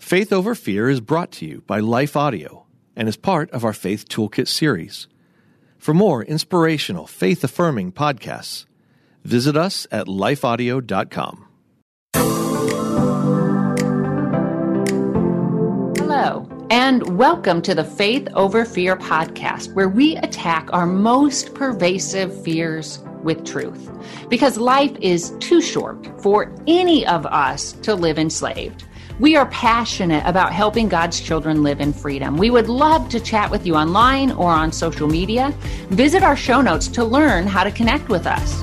Faith Over Fear is brought to you by Life Audio and is part of our Faith Toolkit series. For more inspirational, faith-affirming podcasts, visit us at lifeaudio.com. Hello, and welcome to the Faith Over Fear podcast, where we attack our most pervasive fears with truth. Because life is too short for any of us to live enslaved. We are passionate about helping God's children live in freedom. We would love to chat with you online or on social media. Visit our show notes to learn how to connect with us.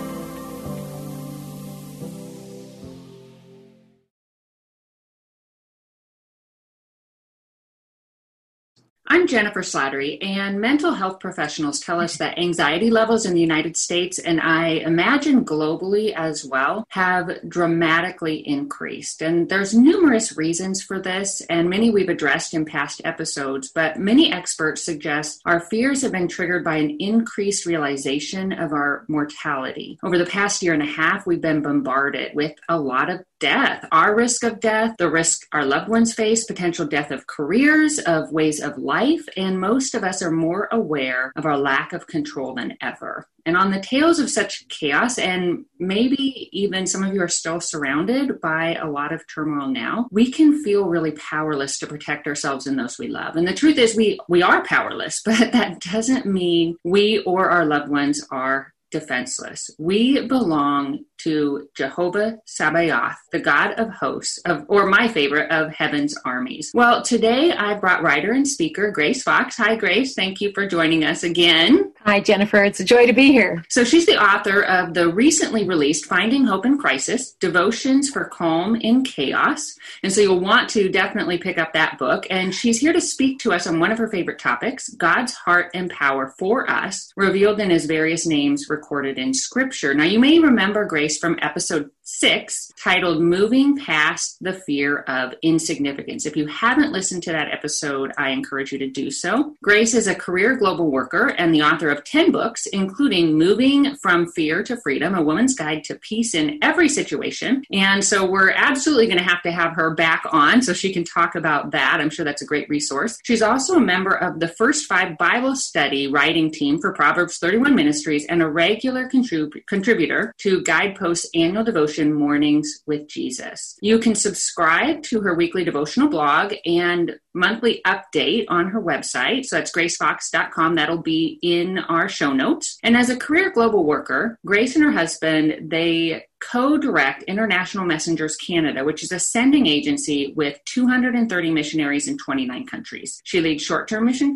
I'm Jennifer Slattery, and mental health professionals tell us that anxiety levels in the United States, and I imagine globally as well, have dramatically increased. And there's numerous reasons for this, and many we've addressed in past episodes, but many experts suggest our fears have been triggered by an increased realization of our mortality. Over the past year and a half, we've been bombarded with a lot of death, our risk of death, the risk our loved ones face, potential death of careers, of ways of life, and most of us are more aware of our lack of control than ever. And on the tails of such chaos, and maybe even some of you are still surrounded by a lot of turmoil now, we can feel really powerless to protect ourselves and those we love. And the truth is we are powerless, but that doesn't mean we or our loved ones are defenseless. We belong to Jehovah Sabaoth, the God of hosts, or my favorite, of heaven's armies. Well, today I brought writer and speaker Grace Fox. Hi, Grace. Thank you for joining us again. Hi, Jennifer. It's a joy to be here. So she's the author of the recently released Finding Hope in Crisis, Devotions for Calm in Chaos. And so you'll want to definitely pick up that book. And she's here to speak to us on one of her favorite topics, God's heart and power for us, revealed in his various names recorded in Scripture. Now, you may remember Grace from episode 6, titled Moving Past the Fear of Insignificance. If you haven't listened to that episode, I encourage you to do so. Grace is a career global worker and the author of 10 books, including Moving from Fear to Freedom, A Woman's Guide to Peace in Every Situation. And so we're absolutely going to have her back on so she can talk about that. I'm sure that's a great resource. She's also a member of the First 5 Bible Study writing team for Proverbs 31 Ministries and a regular contributor to Guidepost Annual Devotion Mornings with Jesus. You can subscribe to her weekly devotional blog and monthly update on her website. So that's gracefox.com. That'll be in our show notes. And as a career global worker, Grace and her husband, they co-direct International Messengers Canada, which is a sending agency with 230 missionaries in 29 countries. She leads short-term mission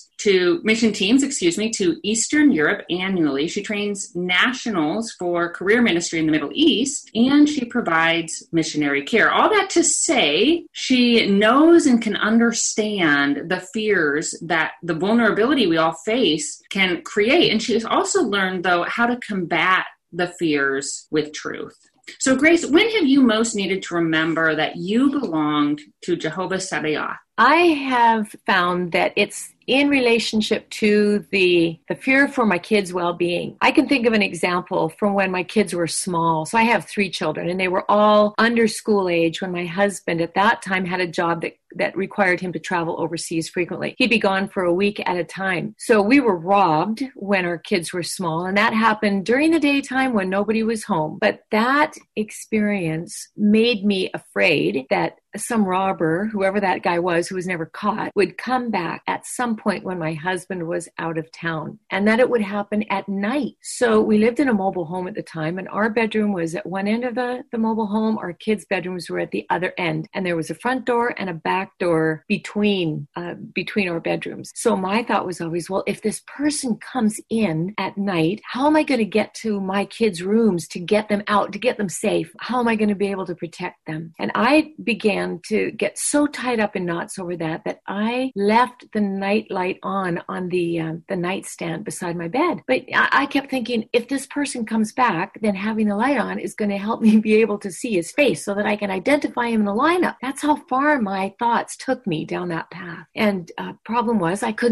teams to Eastern Europe annually. She trains nationals for career ministry in the Middle East, and she provides missionary care. All that to say, she knows and can understand the fears that the vulnerability we all face can create. And she's also learned, though, how to combat the fears with truth. So, Grace, when have you most needed to remember that you belonged to Jehovah Sabaoth? I have found that it's in relationship to the fear for my kids' well-being. I can think of an example from when my kids were small. So I have 3 children, and they were all under school age when my husband at that time had a job that required him to travel overseas frequently. He'd be gone for a week at a time. So we were robbed when our kids were small, and that happened during the daytime when nobody was home. But that experience made me afraid that some robber, whoever that guy was who was never caught, would come back at some point when my husband was out of town, and that it would happen at night. So we lived in a mobile home at the time, and our bedroom was at one end of the mobile home. Our kids' bedrooms were at the other end, and there was a front door and a back door between our bedrooms. So my thought was always, well, if this person comes in at night, how am I going to get to my kids' rooms to get them out, to get them safe? How am I going to be able to protect them? And I began to get so tied up in knots over that I left the night light on the nightstand beside my bed. But I kept thinking, if this person comes back, then having the light on is going to help me be able to see his face so that I can identify him in the lineup. That's how far my thoughts took me down that path. And problem was I couldn't sleep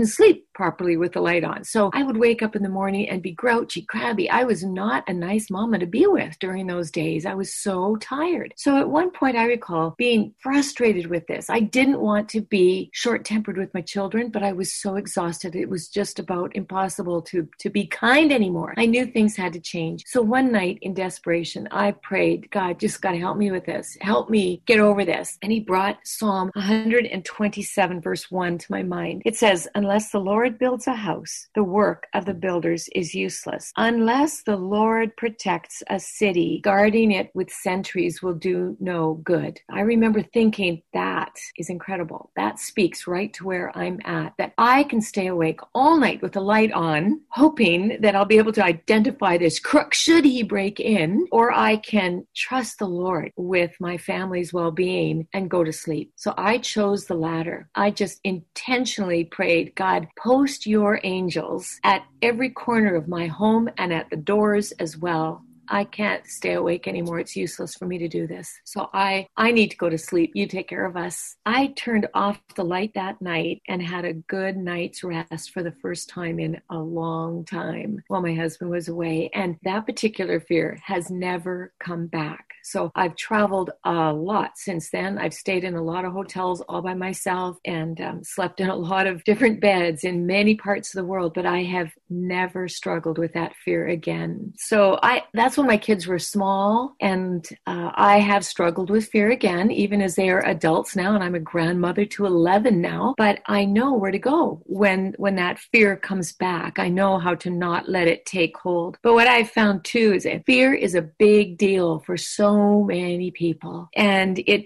properly with the light on. So I would wake up in the morning and be grouchy, crabby. I was not a nice mama to be with during those days. I was so tired. So at one point I recall being frustrated with this. I didn't want to be short-tempered with my children, but I was so exhausted. It was just about impossible to be kind anymore. I knew things had to change. So one night in desperation, I prayed, God, just got to help me with this. Help me get over this. And he brought Psalm 127 verse 1 to my mind. It says, unless the Lord builds a house, the work of the builders is useless. Unless the Lord protects a city, guarding it with sentries will do no good. I remember thinking that is incredible. That speaks right to where I'm at, that I can stay awake all night with the light on, hoping that I'll be able to identify this crook should he break in, or I can trust the Lord with my family's well-being and go to sleep. So I chose the latter. I just intentionally prayed, God, post your angels at every corner of my home and at the doors as well. I can't stay awake anymore. It's useless for me to do this. So I need to go to sleep. You take care of us. I turned off the light that night and had a good night's rest for the first time in a long time while my husband was away. And that particular fear has never come back. So I've traveled a lot since then. I've stayed in a lot of hotels all by myself and slept in a lot of different beds in many parts of the world, but I have never struggled with that fear again. So that's when my kids were small, and I have struggled with fear again, even as they are adults now, and I'm a grandmother to 11 now, but I know where to go when that fear comes back. I know how to not let it take hold. But what I've found too is that fear is a big deal for so many people, and it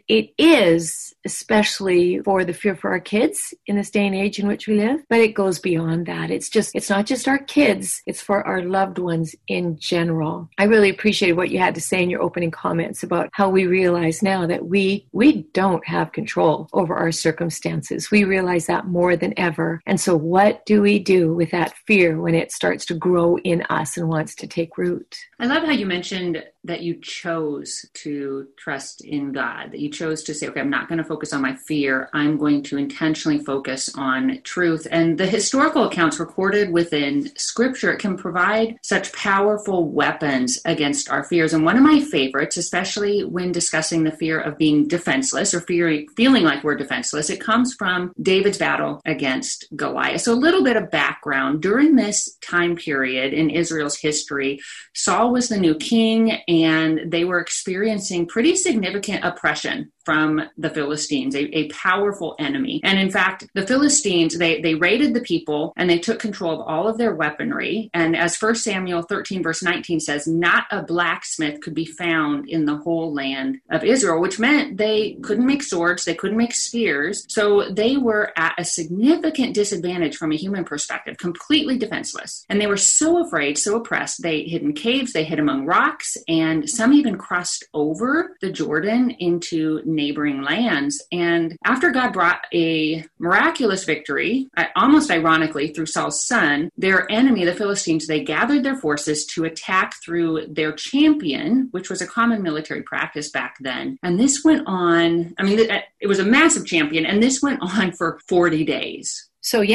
is especially for the fear for our kids in this day and age in which we live, but it goes beyond that. It's not just our kids, it's for our loved ones in general. I really appreciated what you had to say in your opening comments about how we realize now that we don't have control over our circumstances. We realize that more than ever. And so what do we do with that fear when it starts to grow in us and wants to take root? I love how you mentioned that you chose to trust in God, that you chose to say, okay, I'm not going to focus on my fear. I'm going to intentionally focus on truth. And the historical accounts recorded within Scripture can provide such powerful weapons against our fears. And one of my favorites, especially when discussing the fear of being defenseless or feeling like we're defenseless, it comes from David's battle against Goliath. So a little bit of background. During this time period in Israel's history, Saul was the new king, and they were experiencing pretty significant oppression from the Philistines, a powerful enemy. And in fact, the Philistines, they raided the people and they took control of all of their weaponry. And as 1 Samuel 13 verse 19 says, not a blacksmith could be found in the whole land of Israel, which meant they couldn't make swords, they couldn't make spears. So they were at a significant disadvantage from a human perspective, completely defenseless. And they were so afraid, so oppressed, they hid in caves, they hid among rocks, and some even crossed over the Jordan into neighboring lands. And after God brought a miraculous victory, almost ironically through Saul's son, their enemy, the Philistines, they gathered their forces to attack through their champion, which was a common military practice back then. And this went on, it was a massive champion, and this went on for 40 days. So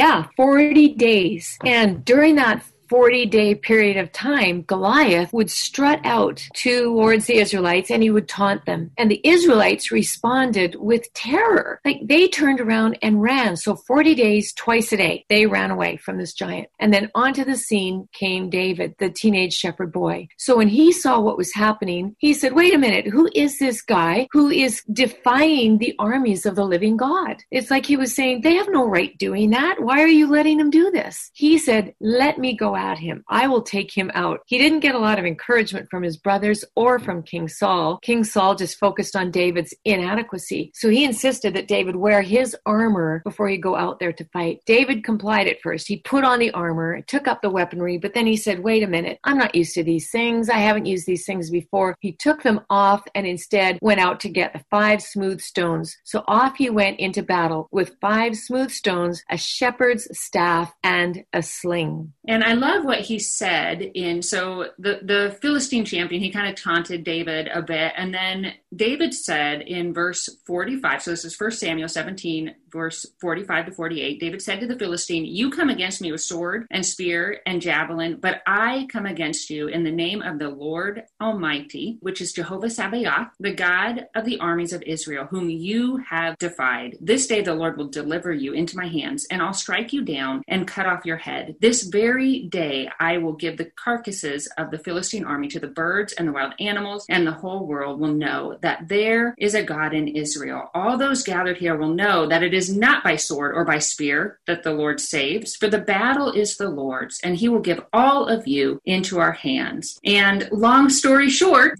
40 days. And during that 40-day period of time, Goliath would strut out towards the Israelites and he would taunt them. And the Israelites responded with terror. Like they turned around and ran. So 40 days, twice a day, they ran away from this giant. And then onto the scene came David, the teenage shepherd boy. So when he saw what was happening, he said, wait a minute, who is this guy who is defying the armies of the living God? It's like he was saying, they have no right doing that. Why are you letting them do this? He said, let me go at him. I will take him out. He didn't get a lot of encouragement from his brothers or from King Saul. King Saul just focused on David's inadequacy. So he insisted that David wear his armor before he go out there to fight. David complied at first. He put on the armor, took up the weaponry, but then he said, wait a minute, I'm not used to these things. I haven't used these things before. He took them off and instead went out to get the 5 smooth stones. So off he went into battle with 5 smooth stones, a shepherd's staff, and a sling. And I love what he said so the Philistine champion, he kind of taunted David a bit. And then David said in verse 45, so this is 1 Samuel 17, verse 45 to 48, David said to the Philistine, "You come against me with sword and spear and javelin, but I come against you in the name of the Lord Almighty, which is Jehovah Sabaoth, the God of the armies of Israel, whom you have defied. This day the Lord will deliver you into my hands, and I'll strike you down and cut off your head. This very day I will give the carcasses of the Philistine army to the birds and the wild animals, and the whole world will know that there is a God in Israel. All those gathered here will know that it is not by sword or by spear that the Lord saves, for the battle is the Lord's, and he will give all of you into our hands." And long story short,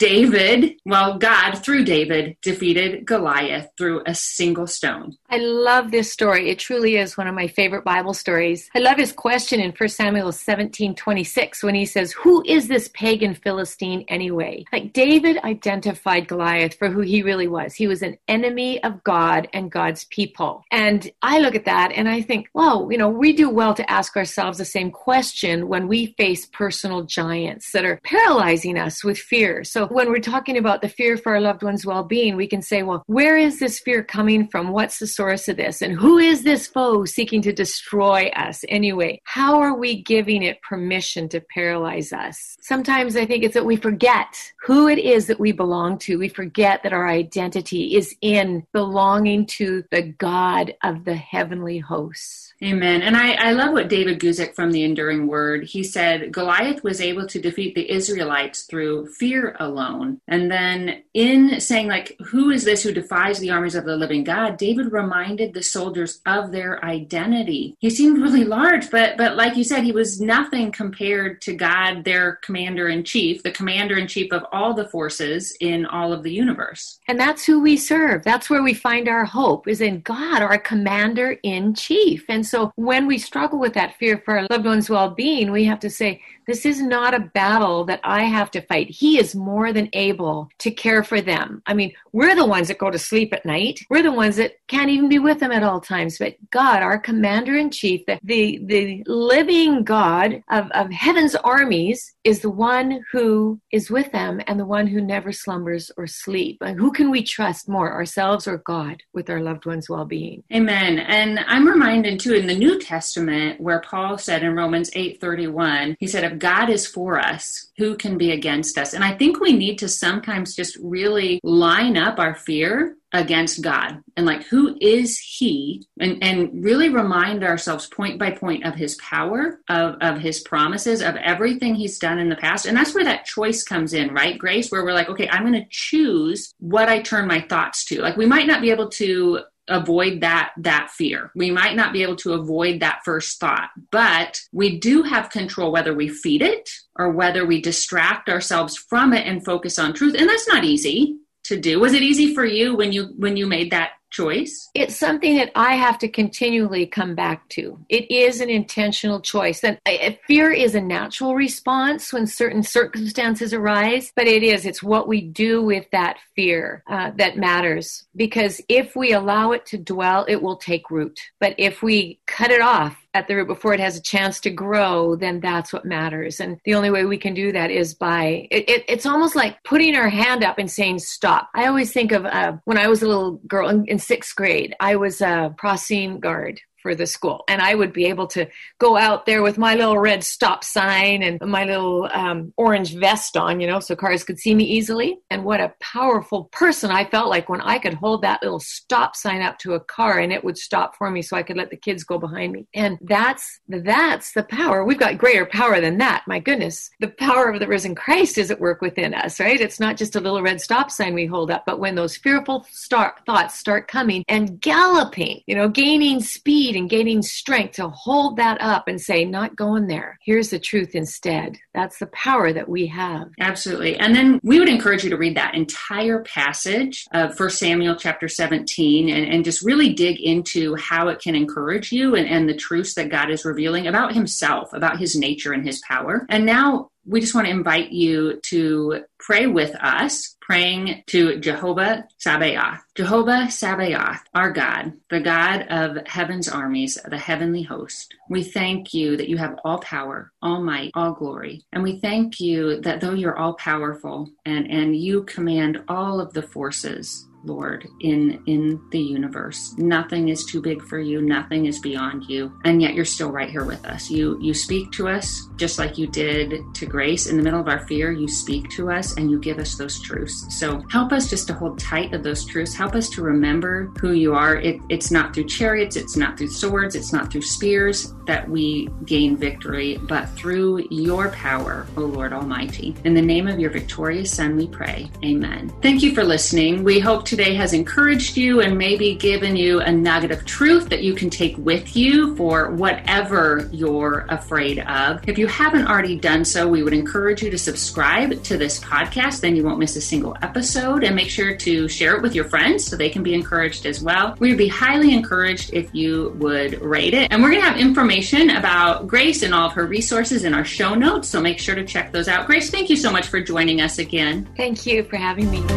God, through David, defeated Goliath through a single stone. I love this story. It truly is one of my favorite Bible stories. I love his question in 1 Samuel 17:26 when he says, "Who is this pagan Philistine anyway?" Like, David identified Goliath for who he really was. He was an enemy of God and God's people. And I look at that and I think, wow, we do well to ask ourselves the same question when we face personal giants that are paralyzing us with fear. So when we're talking about the fear for our loved ones' well-being, we can say, well, where is this fear coming from? What's the source of this? And who is this foe seeking to destroy us anyway? How are we giving it permission to paralyze us? Sometimes I think it's that we forget who it is that we belong to. We forget that our identity is in belonging to the God of the heavenly hosts. Amen. And I love what David Guzik from the Enduring Word, he said, Goliath was able to defeat the Israelites through fear alone. And then in saying, who is this who defies the armies of the living God? David reminded the soldiers of their identity. He seemed really large, but like you said, he was nothing compared to God, their commander-in-chief, the commander-in-chief of all the forces in all of the universe. And that's who we serve. That's where we find our hope, is in God, our commander-in-chief. And so when we struggle with that fear for our loved ones' well-being, we have to say, this is not a battle that I have to fight. He is more than able to care for them. I mean, we're the ones that go to sleep at night. We're the ones that can't even be with them at all times. But God, our commander-in-chief, the living God of heaven's armies, is the one who is with them and the one who never slumbers or sleep. And who can we trust more, ourselves or God, with our loved ones' well-being? Amen. And I'm reminded, too, in the New Testament, where Paul said in Romans 8:31, he said, if God is for us, who can be against us? And I think we need to sometimes just really line up our fear against God and who is he, and really remind ourselves point by point of his power, of his promises, of everything he's done in the past. And that's where that choice comes in, right, Grace? Where we're okay, I'm going to choose what I turn my thoughts to. We might not be able to avoid that fear. We might not be able to avoid that first thought, but we do have control whether we feed it or whether we distract ourselves from it and focus on truth. And that's not easy to do. Was it easy for you when you made that choice? It's something that I have to continually come back to. It is an intentional choice. And fear is a natural response when certain circumstances arise, but it's what we do with that fear that matters. Because if we allow it to dwell, it will take root. But if we cut it off at the root before it has a chance to grow, then that's what matters. And the only way we can do that is by, it's almost like putting our hand up and saying, stop. I always think of when I was a little girl in 6th grade, I was a crossing guard for the school. And I would be able to go out there with my little red stop sign and my little orange vest on, so cars could see me easily. And what a powerful person I felt like when I could hold that little stop sign up to a car and it would stop for me so I could let the kids go behind me. And that's the power. We've got greater power than that. My goodness. The power of the risen Christ is at work within us, right? It's not just a little red stop sign we hold up, but when those fearful thoughts start coming and galloping, gaining speed and gaining strength to hold that up and say, not going there. Here's the truth instead. That's the power that we have. Absolutely. And then we would encourage you to read that entire passage of 1 Samuel chapter 17 and just really dig into how it can encourage you and the truths that God is revealing about himself, about his nature and his power. And now we just want to invite you to pray with us, praying to Jehovah Sabaoth. Jehovah Sabaoth, our God, the God of heaven's armies, the heavenly host. We thank you that you have all power, all might, all glory. And we thank you that though you're all powerful and you command all of the forces, Lord, in the universe. Nothing is too big for you. Nothing is beyond you. And yet you're still right here with us. You speak to us just like you did to Grace. In the middle of our fear, you speak to us and you give us those truths. So help us just to hold tight of those truths. Help us to remember who you are. It's not through chariots. It's not through swords. It's not through spears that we gain victory, but through your power, O Lord Almighty. In the name of your victorious Son, we pray. Amen. Thank you for listening. We hope today has encouraged you and maybe given you a nugget of truth that you can take with you for whatever you're afraid of. If you haven't already done so, we would encourage you to subscribe to this podcast. Then you won't miss a single episode, and make sure to share it with your friends so they can be encouraged as well. We would be highly encouraged if you would rate it. And we're going to have information about Grace and all of her resources in our show notes, so make sure to check those out. Grace, thank you so much for joining us again. Thank you for having me.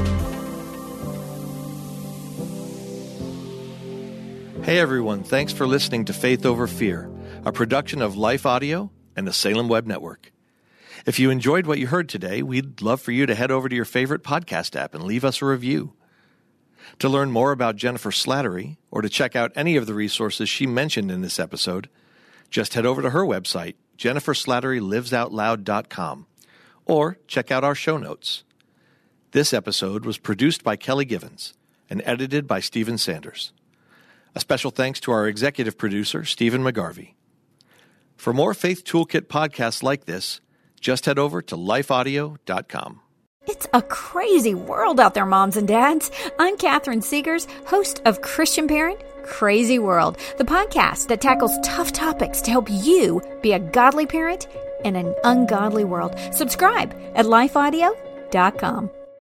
Hey everyone, thanks for listening to Faith Over Fear, a production of Life Audio and the Salem Web Network. If you enjoyed what you heard today, we'd love for you to head over to your favorite podcast app and leave us a review. To learn more about Jennifer Slattery, or to check out any of the resources she mentioned in this episode, just head over to her website, jenniferslatterylivesoutloud.com, or check out our show notes. This episode was produced by Kelly Givens and edited by Stephen Sanders. A special thanks to our executive producer, Stephen McGarvey. For more Faith Toolkit podcasts like this, just head over to lifeaudio.com. It's a crazy world out there, moms and dads. I'm Catherine Segars, host of Christian Parent Crazy World, the podcast that tackles tough topics to help you be a godly parent in an ungodly world. Subscribe at lifeaudio.com.